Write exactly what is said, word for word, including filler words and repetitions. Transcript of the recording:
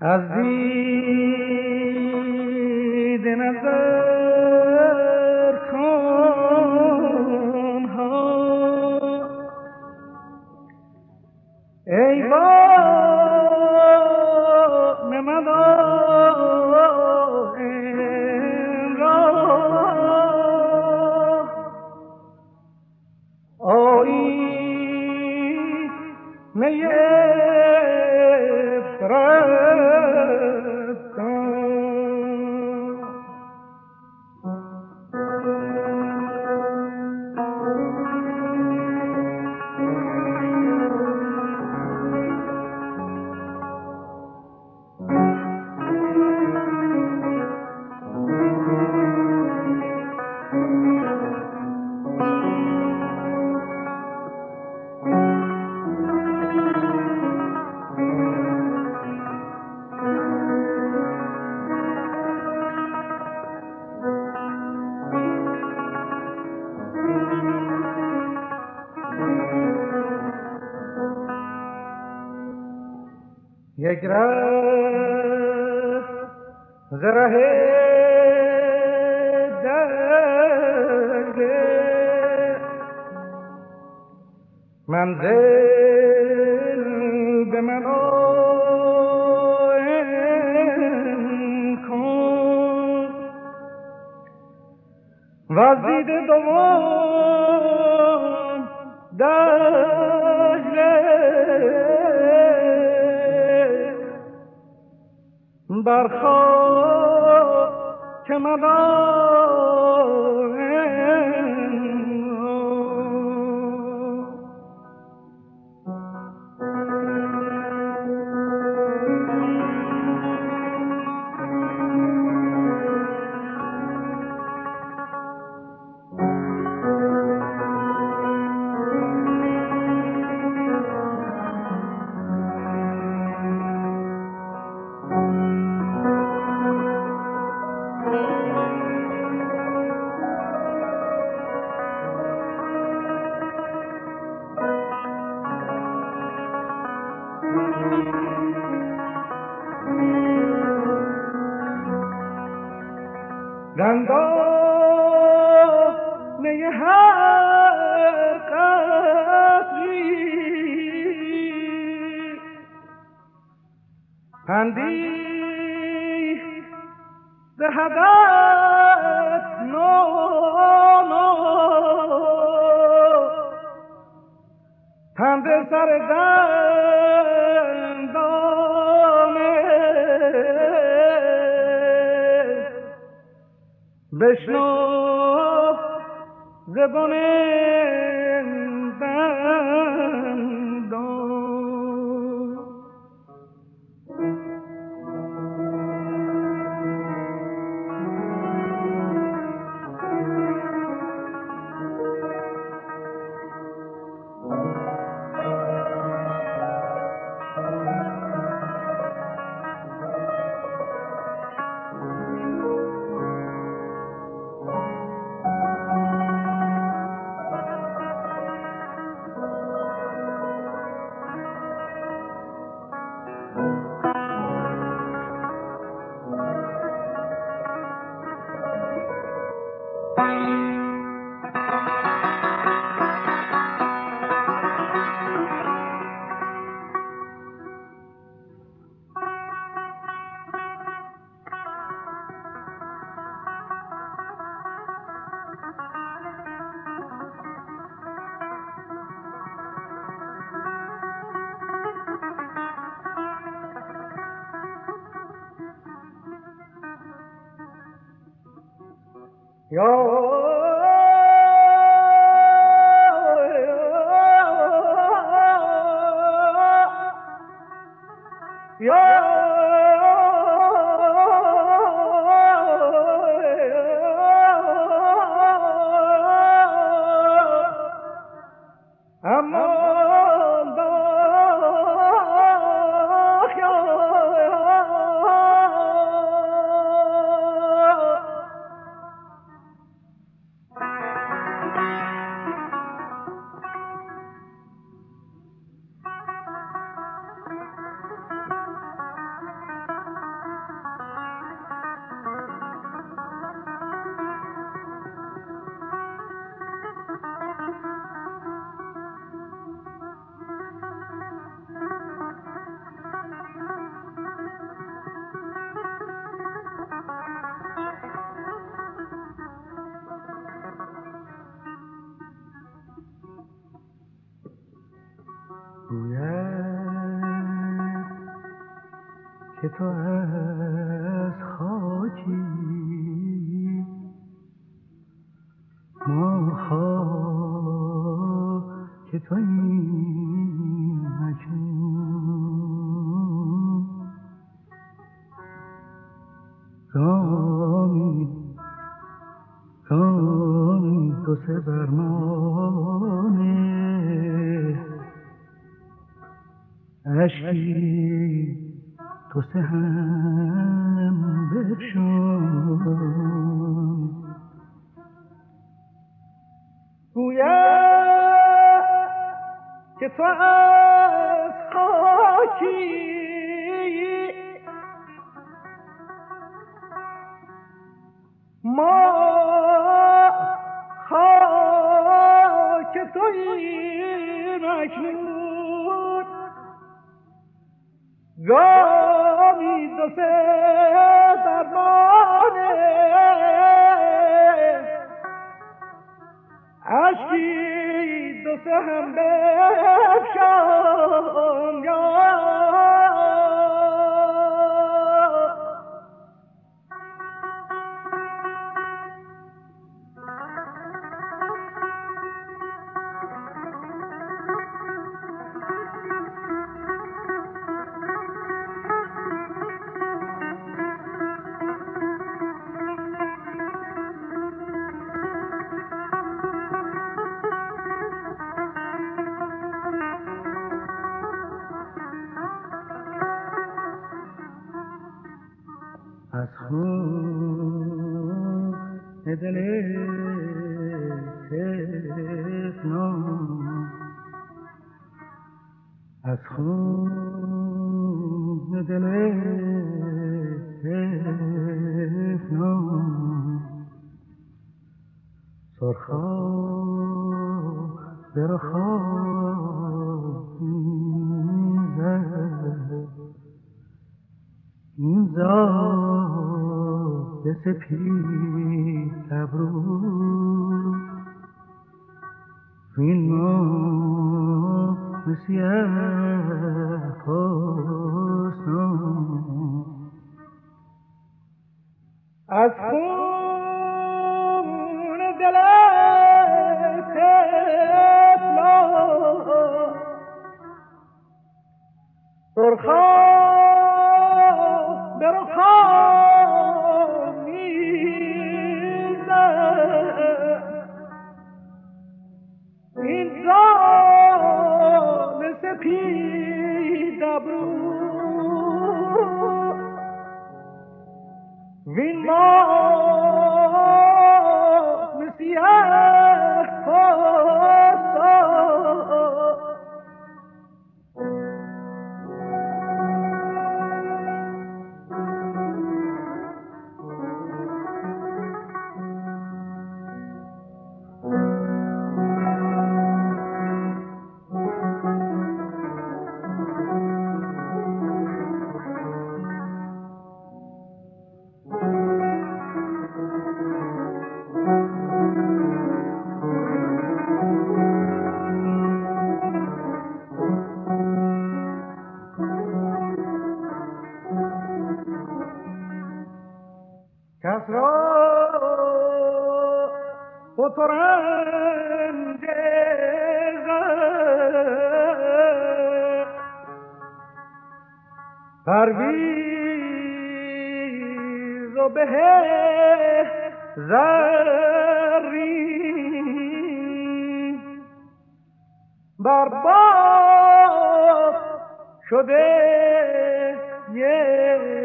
از دید نظر کن ها ای با نمدان را آیی یک ره ز ره درده منزل به من آن کن و از دید دوم دجله برخواه که مدان دندانه هر قصری پندی دهدت نو نو پند سر دندانه بشنو زبان دندان یا گوید که تو از خاکی ما خاک توییم اکنون گامی گامی تو سه برمانه اشکی تو سه هم بفشان گوید که تو از خاکی ما خاک توییم اکنون گامی دو سه درمانه اشکی دو سه هم بفشان از خون دل تفنان از خون دل تفنان سرخاب به رخاب میزد این زاد سپید ابرو این ماه سیاه پوستان از خون دل طفلان سرخاب به رخام میزد این جان سپید ابرو وین ماه سیاه پوستان کس را فترنج پرویز و به زرین بر باد شده یه